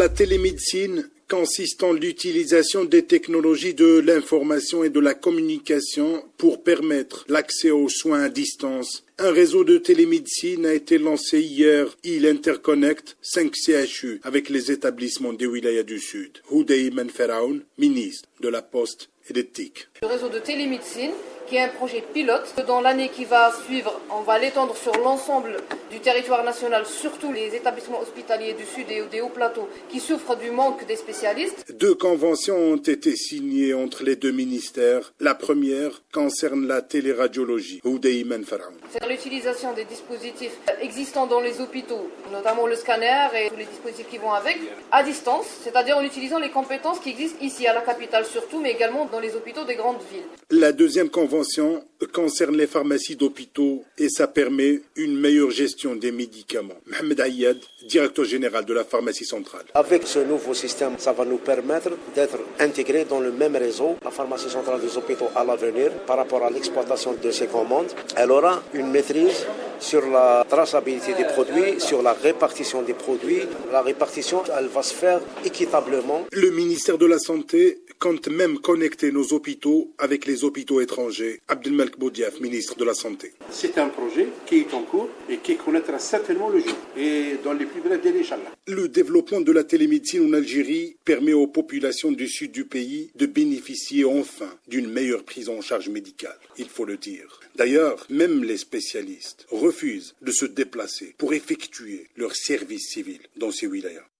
La télémédecine consiste en l'utilisation des technologies de l'information et de la communication pour permettre l'accès aux soins à distance. Un réseau de télémédecine a été lancé hier. Il interconnecte 5 CHU avec les établissements des Wilayas du Sud. Houdaïman Feraoun, ministre de la Poste et des TIC. Le réseau de télémédecine, qui est un projet pilote. Dans l'année qui va suivre, on va l'étendre sur l'ensemble du territoire national, surtout les établissements hospitaliers du Sud et des hauts plateaux qui souffrent du manque des spécialistes. 2 conventions ont été signées entre les 2 ministères. La première concerne la téléradiologie. Houdaïman Feraoun. C'est l'utilisation des dispositifs existants dans les hôpitaux, notamment le scanner et tous les dispositifs qui vont avec, à distance, c'est-à-dire en utilisant les compétences qui existent ici à la capitale surtout, mais également dans les hôpitaux des grandes villes. La deuxième convention concerne les pharmacies d'hôpitaux et ça permet une meilleure gestion des médicaments. Mohamed Ayad, directeur général de la pharmacie centrale. Avec ce nouveau système, ça va nous permettre d'être intégrés dans le même réseau. La pharmacie centrale des hôpitaux à l'avenir, par rapport à l'exploitation de ces commandes, elle aura une maîtrise sur la traçabilité des produits, sur la répartition des produits. La répartition, elle va se faire équitablement. Le ministère de la Santé compte même connecter nos hôpitaux avec les hôpitaux étrangers. Abdelmalek Boudiaf, ministre de la Santé. C'est un projet qui est en cours et qui connaîtra certainement le jour. Et dans les plus brefs délais, Inch'Allah. Le développement de la télémédecine en Algérie permet aux populations du sud du pays de bénéficier enfin d'une meilleure prise en charge médicale, il faut le dire. D'ailleurs, même les spécialistes refusent de se déplacer pour effectuer leur service civil dans ces wilayas.